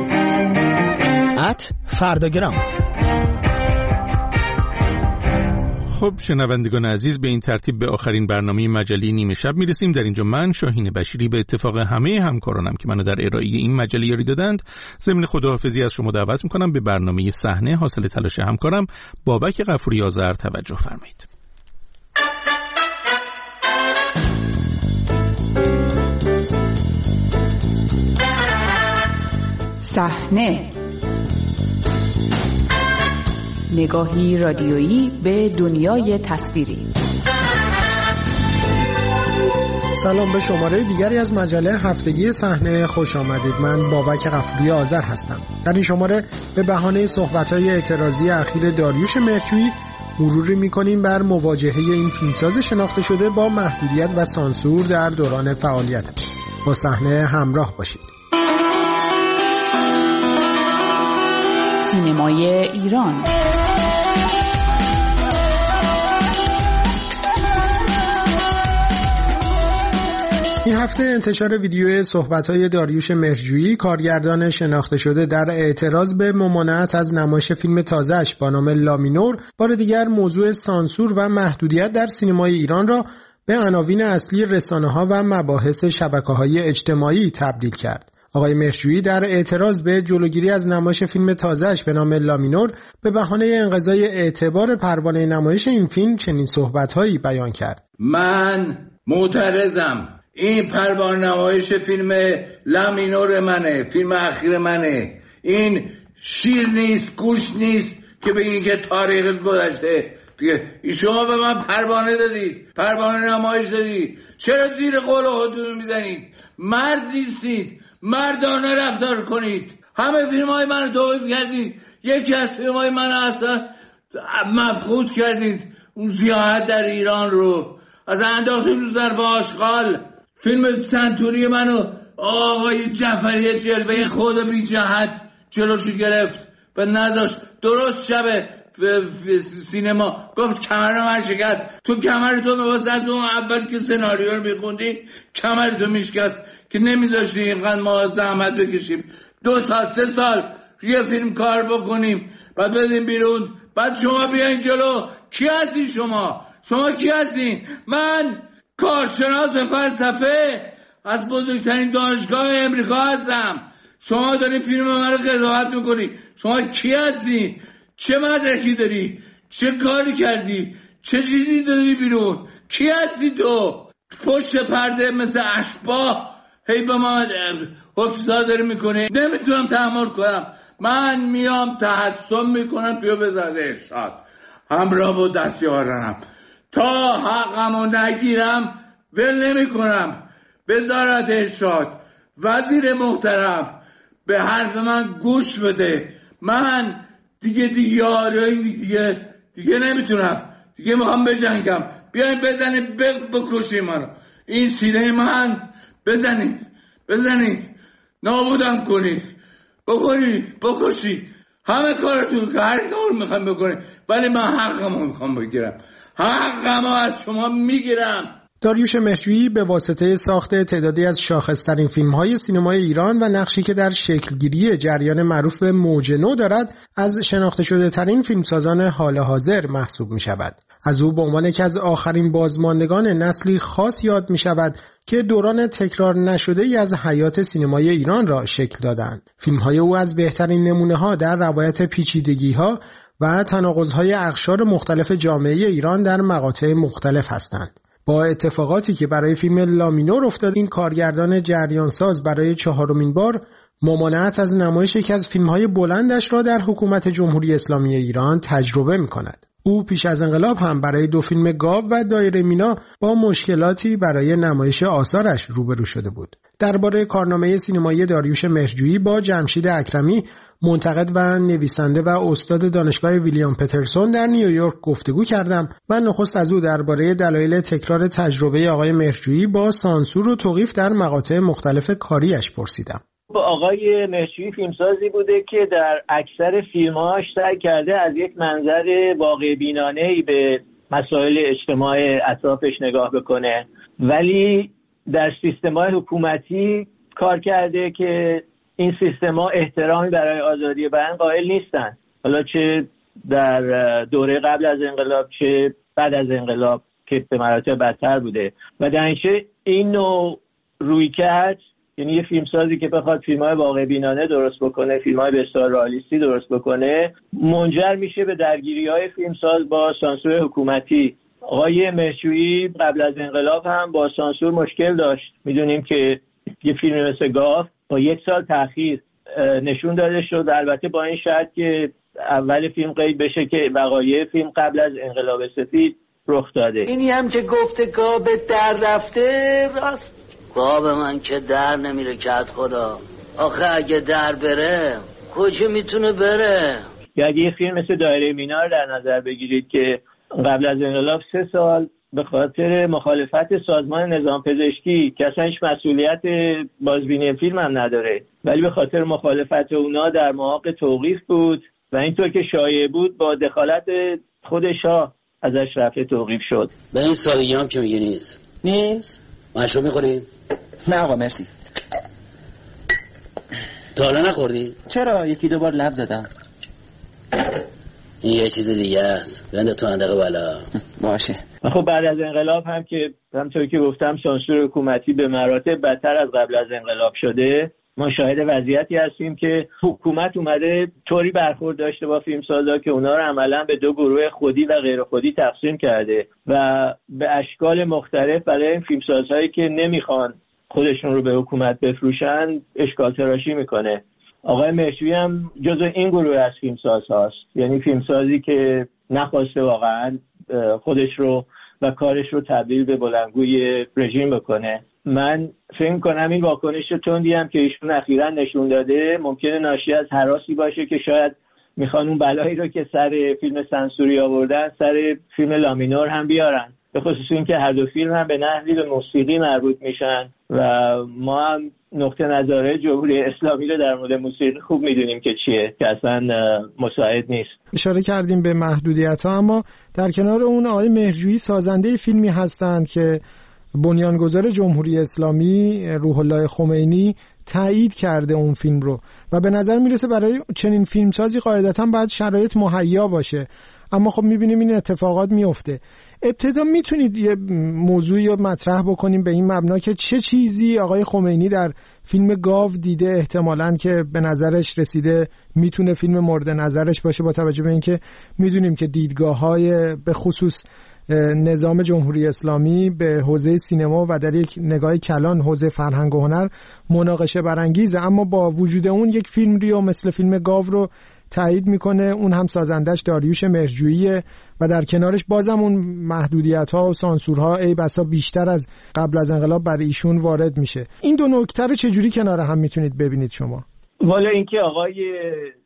@فرداگرام. خب شنوندگان عزیز، به این ترتیب به آخرین برنامه مجله نیمه شب میرسیم. در اینجا من شاهین بشیری به اتفاق همه همکارانم که منو در ارائه این مجله یاری دادند ضمن خداحافظی از شما دعوت میکنم به برنامه صحنه حاصل تلاش همکارم بابک غفوری آذر توجه فرمایید. صحنه، نگاهی رادیویی به دنیای تصویری. سلام، به شماره دیگری از مجله هفتگی صحنه خوش آمدید. من بابک غفوری آذر هستم. در این شماره به بهانه صحبت‌های اعتراضی اخیر داریوش مهرجویی مروری می‌کنیم بر مواجهه این فیلمساز شناخته شده با محدودیت و سانسور در دوران فعالیتش. با صحنه همراه باشید. سینمای ایران. این هفته انتشار ویدیو صحبت‌های داریوش مهرجویی، کارگردان شناخته شده در اعتراض به ممانعت از نمایش فیلم تازه‌اش با نام لامینور، بار دیگر موضوع سانسور و محدودیت در سینمای ایران را به عناوین اصلی رسانه‌ها و مباحث شبکه‌های اجتماعی تبدیل کرد. آقای مهرجویی در اعتراض به جلوگیری از نمایش فیلم تازه‌اش به نام لامینور به بهانه انقضای اعتبار پروانه نمایش این فیلم چنین صحبت‌هایی بیان کرد. من معترضم. این پروانه نمایش فیلم لامینور منه، فیلم اخیر منه. این شیر نیست، گوش نیست که بگی که تاریخش گذشته. شما به من پروانه دادید، پروانه نمایش دادید، چرا زیر قول خودتون میزنید؟ مرد نیستید، مردانه رفتار کنید. همه فیلم‌های من رو توقیف کردید، یکی از فیلم‌های من اصلا مفقود کردید. اون سیاحت در ایران رو از انداختید رو ظرف آشغال. فیلم سنتوری منو آقای جعفری جلوه خود بی جهت جلوشو گرفت و نذاشت. درست شب سینما گفت کمر من شکست. تو کمر تو می‌واسه از اون اول که سناریو رو می‌خوندی کمر تو میشکست که نمیذاشتی اینقدر ما زحمت بکشیم 2 سال 3 سال یه فیلم کار بکنیم بعد بدیم بیرون. بعد شما بیاین جلو. کی هستی شما کی هستین؟ من کارشناس فلسفه از بزرگترین دانشگاه امریکا هستم. شما دارین فیلم من رو قضاوت میکنی. شما کی هستی؟ چه مدرکی داری؟ چه کاری کردی؟ چه چیزی داری بیرون؟ کی هستی تو؟ پشت پرده مثل اشباح هی به ما حکم صادر میکنه. نمیتونم تحمل کنم. من میام تحسن میکنم توی وزارت ارشاد همراه با دستیارانم تا حقمو نگیرم ول نمی کنم. وزارت ارشاد، وزیر محترم به حرف من گوش بده. من دیگه نمیتونم. دیگه میخوام بجنگم. بیاین بزنید بکشید منو. این سینه من بزنید نابودم کنید، بکشید. همه کارتون که هر کار میخوام بکنید، ولی من حقمو میخوام بگیرم. حقمو از شما میگیرم. داریوش مهرجویی به واسطه ساخت تعدادی از شاخص‌ترین فیلم‌های سینمای ایران و نقشی که در شکلگیری جریان معروف به موج نو دارد، از شناخته شده ترین فیلمسازان حال حاضر محسوب می‌شود. از او به عنوان یکی از آخرین بازماندگان نسلی خاص یاد می‌شود که دوران تکرار نشده‌ای از حیات سینمای ایران را شکل دادند. فیلم‌های او از بهترین نمونه‌ها در روایت پیچیدگی‌ها و تناقض‌های اقشار مختلف جامعه ایران در مقاطع مختلف هستند. با اتفاقاتی که برای فیلم لامینور افتاد، این کارگردان جریانساز برای 4مین بار ممانعت از نمایش یکی از فیلم‌های بلندش را در حکومت جمهوری اسلامی ایران تجربه می‌کند. او پیش از انقلاب هم برای 2 فیلم گاو و دایره مینا با مشکلاتی برای نمایش آثارش روبرو شده بود. درباره کارنامه سینمایی داریوش مهرجویی با جمشید اکرمی، منتقد و نویسنده و استاد دانشگاه ویلیام پترسون در نیویورک گفتگو کردم و نخست از او درباره دلایل تکرار تجربه آقای مهرجویی با سانسور و توقیف در مقاطع مختلف کاریش پرسیدم. آقای مهرجویی فیلمسازی بوده که در اکثر فیلم‌هاش سعی کرده از یک منظر واقع بینانه‌ای به مسائل اجتماع اطرافش نگاه بکنه، ولی در سیستم‌های حکومتی کار کرده که این سیستم‌ها احترامی برای آزادی بیان قائل نیستن، حالا چه در دوره قبل از انقلاب چه بعد از انقلاب که به مراتب بدتر بوده. و در این نوع رویکرد، یعنی یه فیلمسازی که بخواد فیلم‌های واقع بینانه درست بکنه، فیلم‌های به اصطلاح رئالیستی درست بکنه، منجر میشه به درگیری‌های فیلمساز با سانسور حکومتی. آقای مهرجویی قبل از انقلاب هم با سانسور مشکل داشت. میدونیم که یه فیلم مثل گاو با 1 سال تأخیر نشون داده شد، البته با این شرط که اول فیلم قید بشه که وقایع فیلم قبل از انقلاب سفید رخ داده. اینی هم که گفته گاو در رفته، راست گاو من که در نمیره کت خدا. آخه اگه در بره کجا میتونه بره؟ یا اگه یه فیلم مثل دایره مینا رو در نظر بگیرید که قبل از انقلاب 3 سال به خاطر مخالفت سازمان نظام پزشکی که اصلا هیچ مسئولیت بازبینی فیلم هم نداره، ولی به خاطر مخالفت اونا در محاق توقیف بود و اینطور که شایع بود با دخالت خود شاه ازش رفع توقیف شد. به این سادگی هم که میگه نیست مشروب میخوری؟ نه آقا مرسی. تا حالا نخوردی؟ چرا 1-2 بار لب زدم. این یه چیز دیگه است، بنده تو اندقه بالا. باشه. خب بعد از انقلاب هم که همطور که گفتم سانسور حکومتی به مراتب بدتر از قبل از انقلاب شده، ما شاهد وضعیتی هستیم که حکومت اومده طوری برخورد داشته با فیلمسازا که اونا رو عملا به 2 گروه خودی و غیر خودی تقسیم کرده و به اشکال مختلف برای این فیلمسازهایی که نمیخوان خودشون رو به حکومت بفروشن اشکال تراشی میکنه. آقای مهرجویی هم جزو این گروه از فیلمساز هاست، یعنی فیلمسازی که نخواسته واقعا خودش رو و کارش رو تبدیل به بلندگوی رژیم بکنه. من فکر کنم این واکنش تندی هم که ایشون اخیراً نشون داده ممکنه ناشی از هراسی باشه که شاید میخوان اون بلایی رو که سر فیلم سانسوری آوردن سر فیلم لامینور هم بیارن، به خصوص این که هر 2 فیلم هم به نحوی به موسیقی مربوط میشن و ما هم نقطه نظر جمهوری اسلامی رو در مورد موسیقی خوب میدونیم که چیه، که اصلا مساعد نیست. اشاره کردیم به محدودیت‌ها، اما در کنار اون آقای مهرجویی سازنده فیلمی هستند که بنیانگذار جمهوری اسلامی روح الله خمینی تایید کرده اون فیلم رو و به نظر میرسه برای چنین فیلمسازی قاعدتاً باید شرایط مهیا باشه، اما خب میبینیم این اتفاقات میفته. ابتدا میتونید یه موضوعی رو مطرح بکنیم به این مبنا که چه چیزی آقای خمینی در فیلم گاو دیده احتمالاً که به نظرش رسیده میتونه فیلم مورد نظرش باشه، با توجه به اینکه میدونیم که دیدگاه‌های به خصوص نظام جمهوری اسلامی به حوزه سینما و در یک نگاه کلان حوزه فرهنگ و هنر مناقشه برانگیزه، اما با وجود اون یک فیلم ریو مثل فیلم گاو رو تایید میکنه، اون هم سازندش داریوش مهرجوییه و در کنارش بازم اون محدودیت‌ها و سانسورها ای بسا بیشتر از قبل از انقلاب بر ایشون وارد میشه. این 2 نکته رو چجوری کنار هم میتونید ببینید شما؟ والا اینکه آقای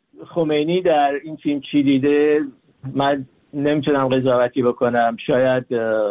خمینی در این فیلم چی دیده من نمیتونم قضاوتی بکنم. شاید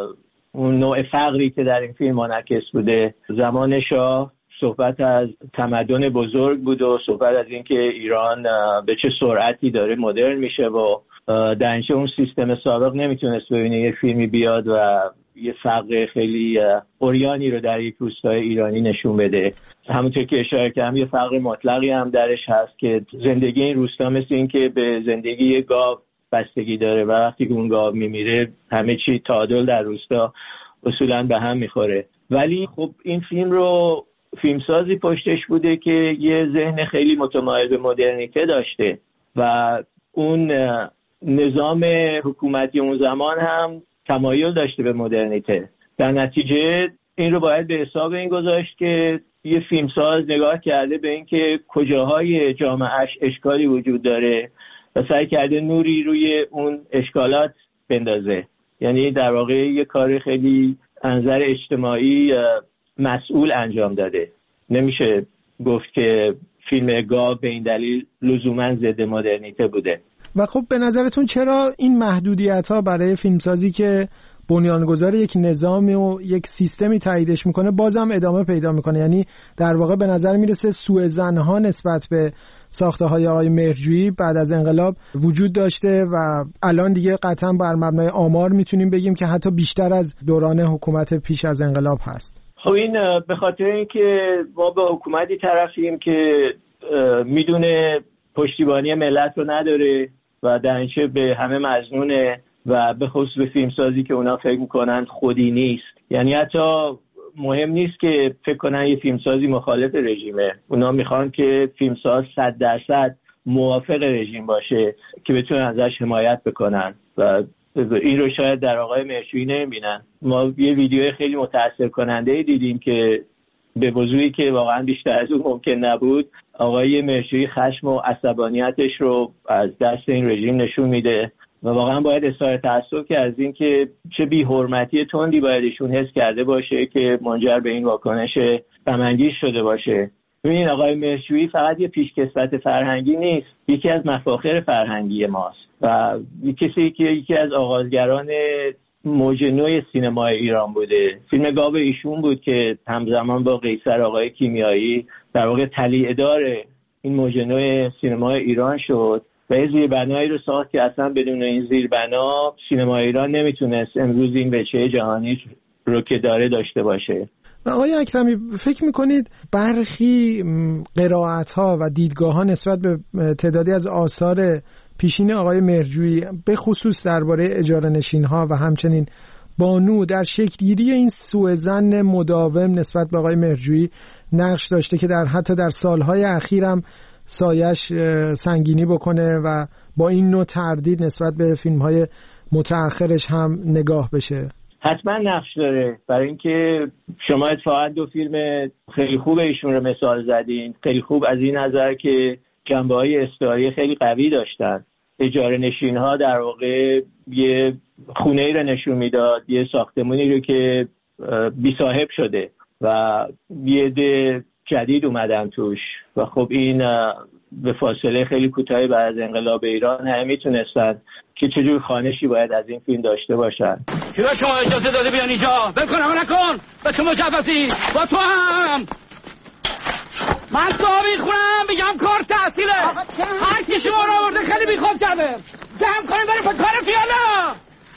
اون نوع فقری که در این فیلم منعکس بوده، زمان شاه صحبت از تمدن بزرگ بود و صحبت از اینکه ایران به چه سرعتی داره مدرن میشه و در اون سیستم سابق نمیتونست ببینه یه فیلمی بیاد و یه فقر خیلی اوریانی رو در یک روستای ایرانی نشون بده. همونطور که اشاره کردم یه فقر مطلقی هم درش هست که زندگی این روستا مثل این که به زندگی گاو بستگی داره و وقتی که اون گاو میمیره همه چی تعادل در روستا اصولا به هم میخوره. ولی خب این فیلم رو فیلمسازی پشتش بوده که یه ذهن خیلی متمایل به مدرنیته داشته و اون نظام حکومتی اون زمان هم تمایل داشته به مدرنیته. در نتیجه این رو باید به حساب این گذاشت که یه فیلمساز نگاه کرده به این که کجاهای جامعهش اشکالی وجود داره و سعی کرده نوری روی اون اشکالات بندازه. یعنی در واقع یه کار خیلی از نظر اجتماعی مسئول انجام داده. نمیشه گفت که فیلم گاو به این دلیل لزوما ضد مدرنیته بوده. و خب به نظرتون چرا این محدودیت‌ها برای فیلمسازی که بنیانگذار یک نظامی و یک سیستمی تاییدش میکنه بازم ادامه پیدا میکنه؟ یعنی در واقع به نظر میرسه سوءظن‌ها نسبت به ساخته‌های آقای مهرجویی بعد از انقلاب وجود داشته و الان دیگه قطعا بر مبنای آمار میتونیم بگیم که حتی بیشتر از دوران حکومت پیش از انقلاب هست. خب این به خاطر اینکه ما به حکومتی طرفیم که میدونه پشتیبانی ملت رو نداره و درنچه به همه مظنونه و به خصوص به فیلمسازی که اونا فکر میکنن خودی نیست. یعنی حتی مهم نیست که فکر کنن یه فیلمسازی مخالف رژیمه، اونا میخوان که فیلمساز 100% موافق رژیم باشه که بتونن ازش حمایت بکنن و این رو شاید در آقای مهرجویی نمیبینن. ما یه ویدیو خیلی متاثر کننده دیدیم که به وضوحی که واقعا بیشتر از اون ممکن نبود آقای مهرجویی خشم و عصبانیتش رو از دست این رژیم نشون میده و واقعا باید اظهار تأسف که از این که چه بی‌حرمتی تندی باید ایشون حس کرده باشه که منجر به این واکنش غم‌انگیز شده باشه. ببینید آقای مهرجویی فقط یه پیشکسوت فرهنگی نیست، یکی از مفاخر فرهنگی ماست و کسی که یکی از آغازگران موج نو سینمای ایران بوده. فیلم گاو ایشون بود که همزمان با قیصر آقای کیمیایی در واقع تلیعه‌دار این موج نو سینمای ایران شد و یه زیربنایی رو ساخت که اصلا بدون این زیربنا سینمای ایران نمیتونست امروز این وجهه جهانی رو که داره داشته باشه. و آقای اکرمی فکر میکنید برخی قرائت‌ها و دیدگاه‌ها نسبت به تعدادی از آثار پیشین آقای مهرجویی به خصوص درباره اجاره نشین‌ها و همچنین بانو در شکل‌گیری این سوءظن مداوم نسبت به آقای مهرجویی نقش داشته که حتی در سالهای اخیر هم سایش سنگینی بکنه و با این نوع تردید نسبت به فیلم‌های متأخرش هم نگاه بشه؟ حتما نقش داره، برای اینکه شما اتفاقا دو فیلم خیلی خوب ایشون رو مثال زدین، خیلی خوب از این نظر که جنبه‌های استعاری خیلی قوی داشتن. اجاره نشین‌ها در واقع یه خونه‌ای رو نشون میداد، یه ساختمانی رو که بی صاحب شده و یه عده جدید اومدن توش و خب این به فاصله خیلی کوتاهی بعد از انقلاب ایران همه میتونستن که چجور خوانشی باید از این فیلم داشته باشن. کی به شما اجازه داده بیان اینجا؟ بکنم نکن، به تو مجوزی، با تو هم من دعا میخونم میگم کار تحصیله، هر کی شما رو آورده خیلی بیخود کرده، جمع کنیم بریم به کار فیالا.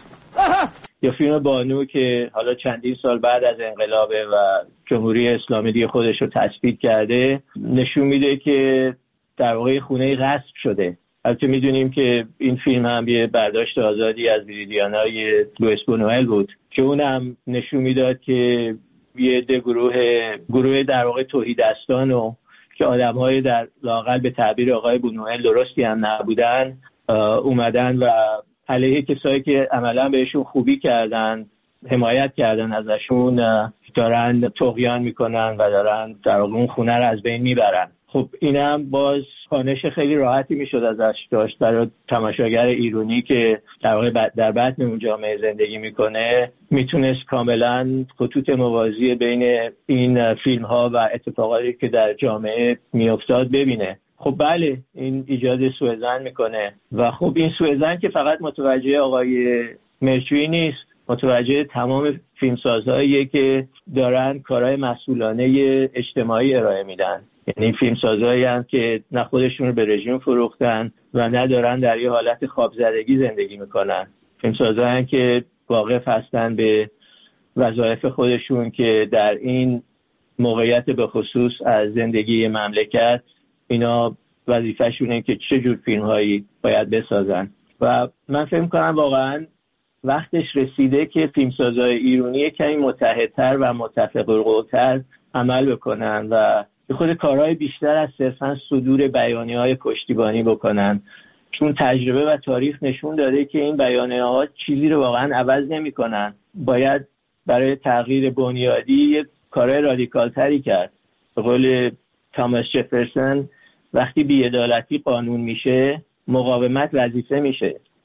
یا فیلم بانو که حالا چندین سال بعد از انقلابه و جمهوری اسلامی دیگه خودش رو تثبیت کرده، نشون میده که در واقع خونه غصب شده. البته میدونیم که این فیلم هم یه برداشت آزادی از ویریدیانای لوئیس بونوئل بود که اونم نشون میداد که یه عده گروه در واقع توحیدستان و که آدم‌های در لااقل به تعبیر آقای بونوئل درستی هم نبودن اومدن و علیه کسایی که عملا بهشون خوبی کردن، حمایت کردن ازشون، دارن طغیان میکنن و دارن در واقع اون خونه رو از بین میبرن. خب اینم باز خوانش خیلی راحتی میشد ازش داشت برای تماشاگر ایرانی که در واقع در بطن اون جامعه زندگی میکنه، میتونست کاملا خطوط موازی بین این فیلم ها و اتفاقاتی که در جامعه میافتاد ببینه. خب بله این ایجاد سوءظن میکنه و خب این سوءظن که فقط متوجه آقای مهرجویی نیست، متوجه تمام فیلمسازهاییه که دارن کارهای مسئولانه اجتماعی ارائه میدن. یعنی فیلمسازهایی هم که نه خودشون رو به رژیم فروختن و نه دارن در یه حالت خوابزدگی زندگی میکنن. فیلمسازهایی هم که واقف هستن به وظایف خودشون که در این موقعیت به خصوص از زندگی مملکت اینا وظیفه‌شونه که چه جور فیلم‌هایی باید بسازن و من فکر می‌کنم واقعاً وقتش رسیده که فیلمسازهای ایرانی کمی متحدتر و متفق‌القول‌تر عمل بکنن و خود کارهای بیشتر از صرفاً صدور بیانیه‌های پشتیبانی بکنن، چون تجربه و تاریخ نشون داده که این بیانیه‌ها چیزی رو واقعاً عوض نمی‌کنن. باید برای تغییر بنیادی کارهای رادیکال‌تری کرد. به قول تاماس جفرسون وقتی بی‌عدالتی قانون میشه مقاومت وظیفه میشه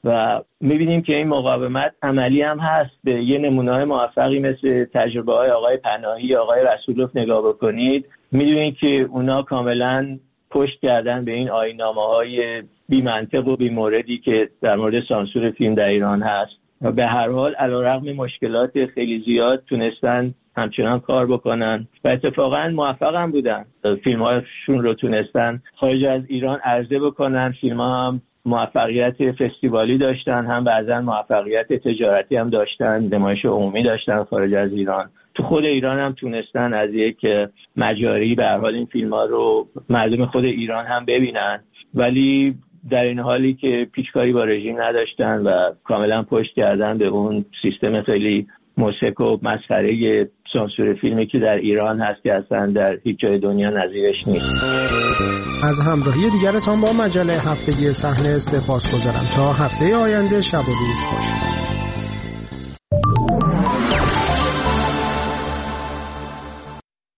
و میبینیم که این مقاومت عملی هم هست. به یه نمونه‌های موفقی مثل تجربه‌های آقای پناهی، آقای رسولوف نگاه بکنید، میدونید که اونا کاملا پشت کردن به این آیین‌نامه‌های بی‌منطق و بی‌موردی که در مورد سانسور فیلم در ایران هست و به هر حال علیرغم مشکلات خیلی زیاد تونستن همچنان کار بکنن و اتفاقا موفق هم بودن. فیلم‌هاشون رو تونستن خارج از ایران عرضه بکنن. فیلم‌ها هم موفقیت فستیوالی داشتن، هم بعضا موفقیت تجارتی هم داشتن، نمایش عمومی داشتن خارج از ایران. تو خود ایران هم تونستن از یک مجاری به هر حال این فیلم‌ها رو مردم خود ایران هم ببینن، ولی در این حالی که پیچکاری با رژیم نداشتن و کاملا پشت کردن به اون سیستم خیلی موسک و مسخره سانسور فیلمی که در ایران هست که اصلا در هیچ جای دنیا نظیرش نیست. از همراهی دیگرتان با مجله هفتگی صحنه سپاسگزارم. تا هفته آینده شب و روز خوش.